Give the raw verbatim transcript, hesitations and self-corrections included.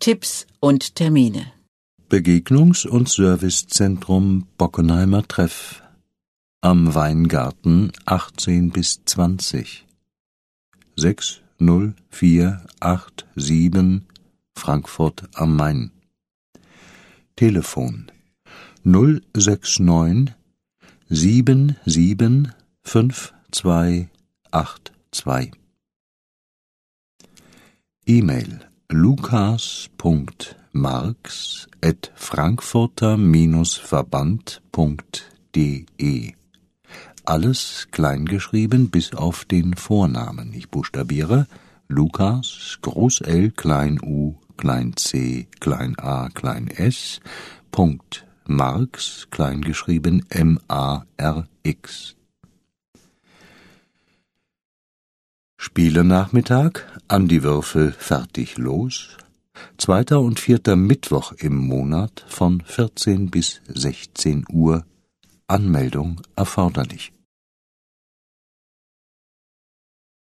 Tipps und Termine. Begegnungs- und Servicezentrum Bockenheimer Treff am Weingarten achtzehn bis zwanzig sechs null vier acht sieben Frankfurt am Main. Telefon null sechs neun sieben sieben fünf zwei acht zwei. E-Mail lukas punkt marx at frankfurter Verband punkt de. Alles kleingeschrieben bis auf den Vornamen. Ich buchstabiere: Lukas, Groß L, Klein U, Klein C, Klein A, Klein S, Punkt Marx, kleingeschrieben M A R X. Spielenachmittag, Andi Würfel, fertig, los. Zweiter und vierter Mittwoch im Monat von vierzehn bis sechzehn Uhr. Anmeldung erforderlich.